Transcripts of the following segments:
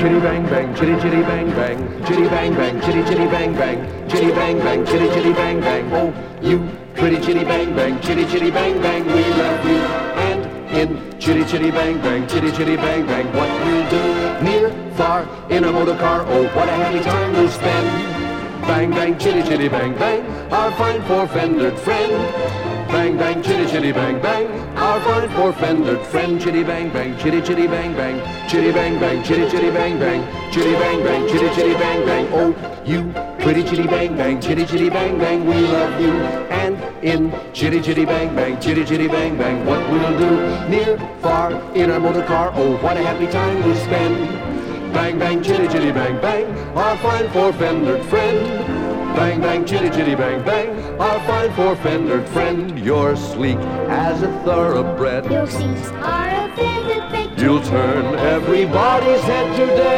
chitty bang bang, chitty chitty bang bang, chitty bang bang, chitty chitty bang bang, chitty bang bang, chitty chitty bang bang. Oh, you pretty chitty bang bang, chitty chitty bang bang, we love you. And in chitty chitty bang bang, chitty chitty bang bang, what we'll do near, far, in a motor car. Oh, what a happy time we'll spend. Bang bang, chitty chitty bang bang, our fine four-fendered friend. Bang bang, chitty chitty bang bang, our fine four-fendered friend. Chitty bang bang, chitty chitty bang bang, chitty bang bang, chitty chitty bang bang, chitty bang bang, chitty chitty bang bang. Oh, you pretty chitty bang bang, chitty chitty bang bang, we love you. And in chitty chitty bang bang, chitty chitty bang bang, what we'll do near, far, in our motor car. Oh, what a happy time we'll spend. Bang bang, chitty chitty bang bang, our fine four-fendered friend. Bang bang, chitty chitty bang bang, our fine four-fendered friend. You're sleek as a thoroughbred. Your seats are a velvet bed. You'll turn everybody's head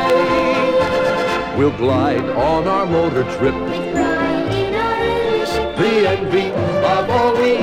today. We'll glide on our motor trip, With pride in our ship. the envy of all we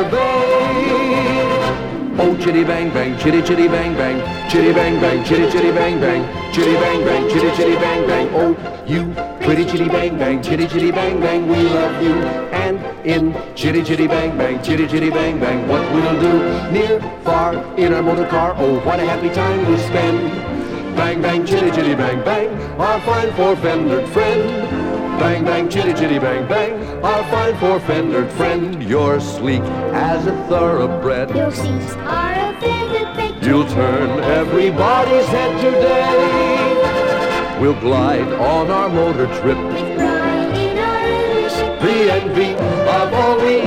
survey. Oh, chitty bang bang, chitty chitty bang bang, chitty bang bang, chitty chitty bang bang, chitty bang bang, chitty chitty bang bang. Oh, you pretty chitty bang bang, chitty chitty bang bang, we love you. And in chitty chitty bang bang, chitty chitty bang bang, what we'll do near, far, in our motor car. Oh, what a happy time we'll spend. Bang bang, chitty chitty bang bang, our fine four-fendered friend. Bang bang, chitty chitty bang bang, our fine four-fendered friend. You're sleek as a thoroughbred. Your seats are a velvet bed. You'll turn everybody's head today. We'll glide on our motor trip, With pride in our ship. the envy of all we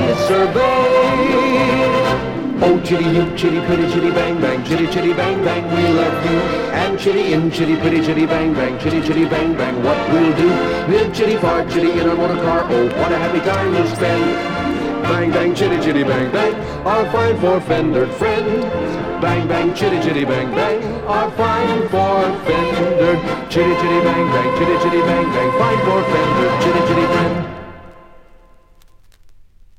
survey. Oh, chitty you, chitty pretty chitty bang bang, chitty chitty bang bang, we love you. And chitty in, chitty pretty chitty bang bang, chitty chitty bang bang, what we'll do near, chitty far, chitty in our motor car. Oh, what a happy time we'll spend. Bang bang, chitty chitty bang bang, our fine four-fendered friend. Bang bang, chitty chitty bang bang, our fine four-fendered. Chitty chitty bang bang, chitty chitty bang bang, fine four-fendered, chitty chitty friend.